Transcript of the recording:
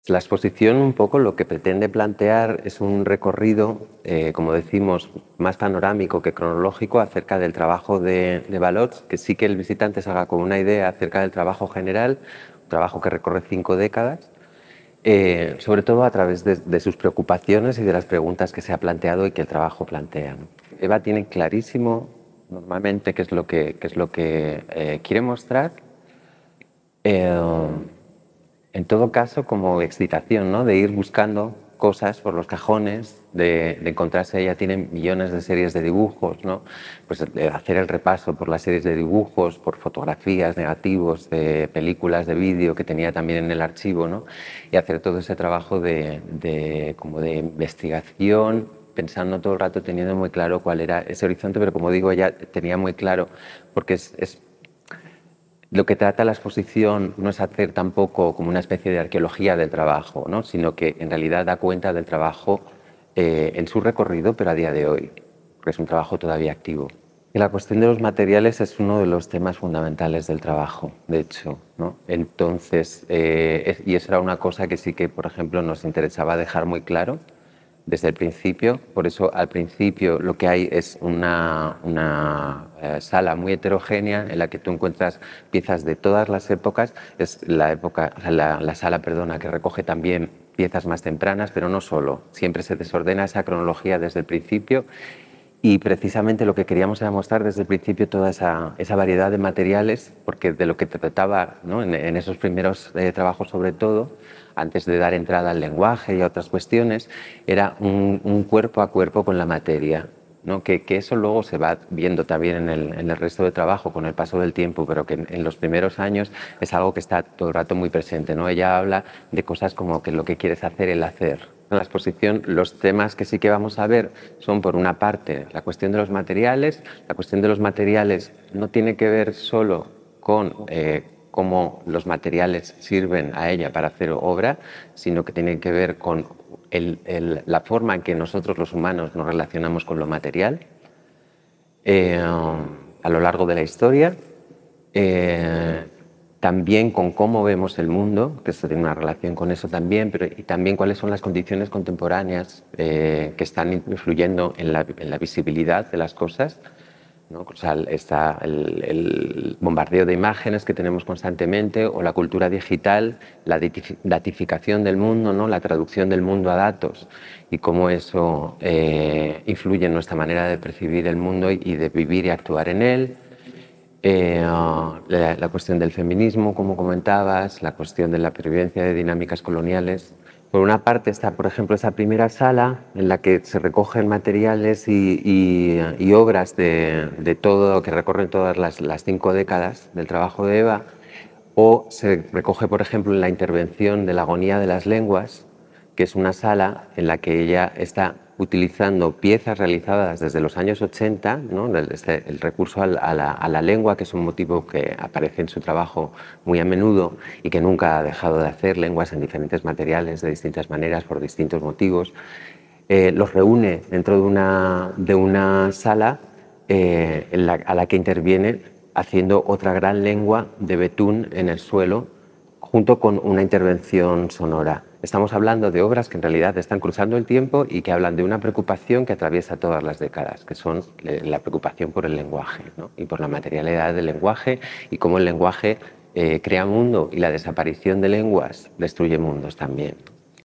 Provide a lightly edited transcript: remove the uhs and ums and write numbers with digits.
La exposición un poco lo que pretende plantear es un recorrido, como decimos, más panorámico que cronológico acerca del trabajo de Vallotz, que sí que el visitante salga con una idea acerca del trabajo general, un trabajo que recorre 5 décadas, sobre todo a través de sus preocupaciones y de las preguntas que se ha planteado y que el trabajo plantea, ¿no? Eva tiene clarísimo normalmente qué es lo que quiere mostrar. En todo caso, como excitación, ¿no? De ir buscando cosas por los cajones, de encontrarse, ella tiene millones de series de dibujos, ¿no? Pues de hacer el repaso por las series de dibujos, por fotografías, negativos, de películas, de vídeo que tenía también en el archivo, ¿no? Y hacer todo ese trabajo como de investigación, pensando todo el rato, teniendo muy claro cuál era ese horizonte, pero como digo, ella tenía muy claro, porque lo que trata la exposición no es hacer tampoco como una especie de arqueología del trabajo, ¿no? Sino que en realidad da cuenta del trabajo en su recorrido, pero a día de hoy, porque es un trabajo todavía activo. Y la cuestión de los materiales es uno de los temas fundamentales del trabajo, de hecho, ¿no? Entonces, y eso era una cosa que sí que, por ejemplo, nos interesaba dejar muy claro desde el principio. Por eso al principio lo que hay es una sala muy heterogénea en la que tú encuentras piezas de todas las épocas. Es la sala, perdona, que recoge también piezas más tempranas, pero no solo. Siempre se desordena esa cronología desde el principio. Y precisamente lo que queríamos era mostrar desde el principio toda esa variedad de materiales, porque de lo que trataba, ¿no? en esos primeros trabajos sobre todo, antes de dar entrada al lenguaje y a otras cuestiones, era un cuerpo a cuerpo con la materia, ¿no? Que eso luego se va viendo también en el resto de trabajo con el paso del tiempo, pero que en los primeros años es algo que está todo el rato muy presente, ¿no? Ella habla de cosas como que lo que quieres hacer, el hacer. En la exposición los temas que sí que vamos a ver son, por una parte, la cuestión de los materiales. La cuestión de los materiales no tiene que ver solo con cómo los materiales sirven a ella para hacer obra, sino que tiene que ver con la forma en que nosotros los humanos nos relacionamos con lo material a lo largo de la historia. También con cómo vemos el mundo, que esto tiene una relación con eso también, pero y también cuáles son las condiciones contemporáneas que están influyendo en la visibilidad de las cosas, ¿no? O sea, está el bombardeo de imágenes que tenemos constantemente, o la cultura digital, la datificación del mundo, ¿no? La traducción del mundo a datos, y cómo eso influye en nuestra manera de percibir el mundo y de vivir y actuar en él. La cuestión del feminismo, como comentabas, la cuestión de la pervivencia de dinámicas coloniales. Por una parte está, por ejemplo, esa primera sala en la que se recogen materiales y obras de todo, que recorren todas las 5 décadas del trabajo de Eva, o se recoge, por ejemplo, en la intervención de la agonía de las lenguas, que es una sala en la que ella está utilizando piezas realizadas desde los años 80, ¿no? El recurso a la lengua, que es un motivo que aparece en su trabajo muy a menudo y que nunca ha dejado de hacer, lenguas en diferentes materiales, de distintas maneras, por distintos motivos. Los reúne dentro de una sala a la que interviene haciendo otra gran lengua de betún en el suelo, junto con una intervención sonora. Estamos hablando de obras que en realidad están cruzando el tiempo y que hablan de una preocupación que atraviesa todas las décadas, que son la preocupación por el lenguaje, ¿no? Y por la materialidad del lenguaje, y cómo el lenguaje crea mundo y la desaparición de lenguas destruye mundos también.